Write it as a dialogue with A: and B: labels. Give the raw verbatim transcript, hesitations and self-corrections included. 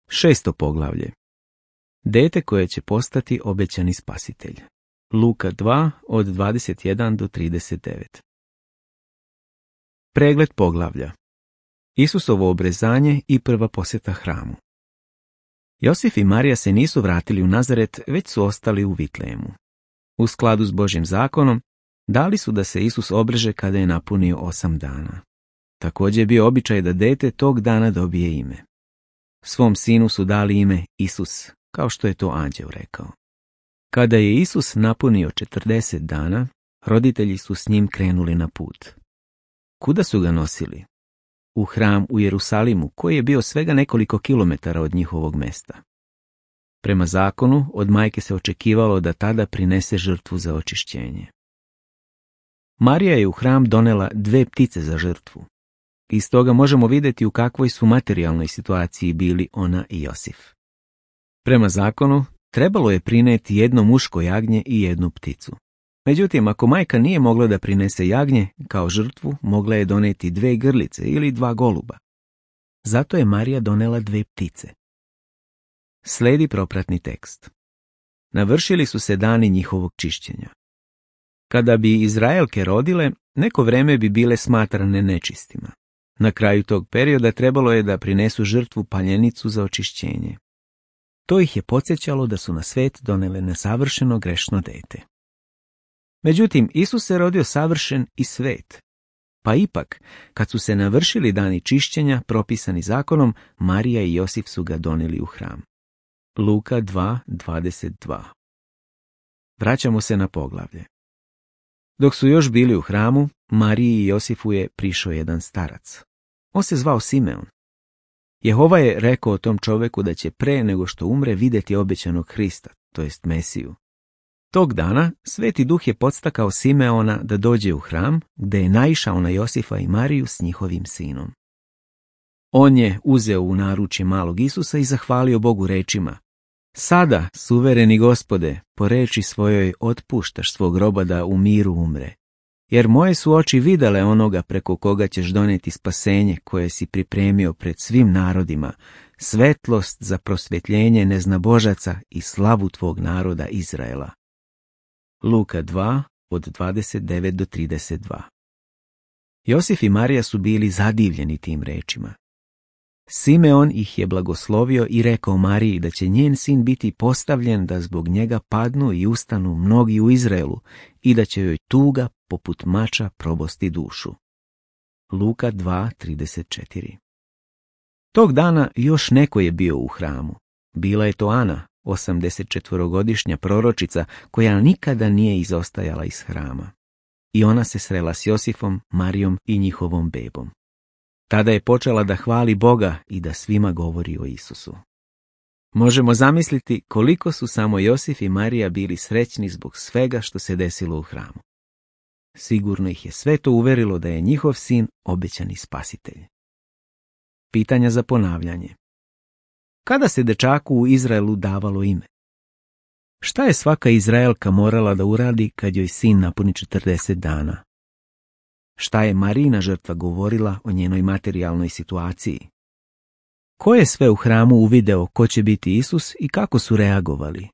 A: Šesto poglavlje. Dete koje će postati obećani spasitelj. Luka dva od dvadeset jedan do trideset devet. Pregled poglavlja. Isusovo obrezanje i prva posjeta hramu. Josif i Marija se nisu vratili u Nazaret, već su ostali u Vitlejemu. U skladu s Božjim zakonom, dali su da se Isus obreže kada je napunio osam dana. Također je bio običaj da dete tog dana dobije ime. Svom sinu su dali ime Isus, kao što je to anđeo rekao. Kada je Isus napunio četrdeset dana, roditelji su s njim krenuli na put. Kuda su ga nosili? U hram u Jerusalimu, koji je bio svega nekoliko kilometara od njihovog mesta. Prema zakonu, od majke se očekivalo da tada prinese žrtvu za očišćenje. Marija je u hram donela dve ptice za žrtvu. Iz toga možemo vidjeti u kakvoj su materijalnoj situaciji bili ona i Josif. Prema zakonu, trebalo je prineti jedno muško jagnje i jednu pticu. Međutim, ako majka nije mogla da prinese jagnje, kao žrtvu mogla je doneti dve grlice ili dva goluba. Zato je Marija donela dve ptice. Sledi propratni tekst. Navršili su se dani njihovog čišćenja. Kada bi Izraelke rodile, neko vreme bi bile smatrane nečistima. Na kraju tog perioda trebalo je da prinesu žrtvu paljenicu za očišćenje. To ih je podsjećalo da su na svet donele nesavršeno grešno dete. Međutim, Isus se rodio savršen i svet. Pa ipak, kad su se navršili dani čišćenja propisani zakonom, Marija i Josif su ga doneli u hram. Luka dva dvadeset dva. Vraćamo se na poglavlje. Dok su još bili u hramu, Mariji i Josifu je prišao jedan starac. On se zvao Simeon. Jehova je rekao o tom čoveku da će pre nego što umre vidjeti obećanog Hrista, to jest Mesiju. Tog dana Sveti Duh je podstakao Simeona da dođe u hram, gde je naišao na Josifa i Mariju s njihovim sinom. On je uzeo u naručje malog Isusa i zahvalio Bogu rečima: Sada, suvereni Gospode, po reči svojoj otpuštaš svog roba da u miru umre, jer moje su oči videle onoga preko koga ćeš doneti spasenje koje si pripremio pred svim narodima, svetlost za prosvjetljenje neznabožaca i slavu tvog naroda Izraela. Luka dva od dvadeset devet do trideset dva. Josif i Marija su bili zadivljeni tim rečima. Simeon ih je blagoslovio i rekao Mariji da će njen sin biti postavljen da zbog njega padnu i ustanu mnogi u Izraelu i da će joj tuga poput mača probosti dušu. Luka dva trideset četiri. Tog dana još neko je bio u hramu. Bila je to Ana, osamdesetčetvorogodišnja proročica koja nikada nije izostajala iz hrama. I ona se srela s Josifom, Marijom i njihovom bebom. Tada je počela da hvali Boga i da svima govori o Isusu. Možemo zamisliti koliko su samo Josif i Marija bili srećni zbog svega što se desilo u hramu. Sigurno ih je sve to uverilo da je njihov sin obećani spasitelj. Pitanja za ponavljanje. Kada se dečaku u Izraelu davalo ime? Šta je svaka Izraelka morala da uradi kad joj sin napuni četrdeset dana? Šta je Marijina žrtva govorila o njenoj materijalnoj situaciji? Ko je sve u hramu uvideo ko će biti Isus i kako su reagovali?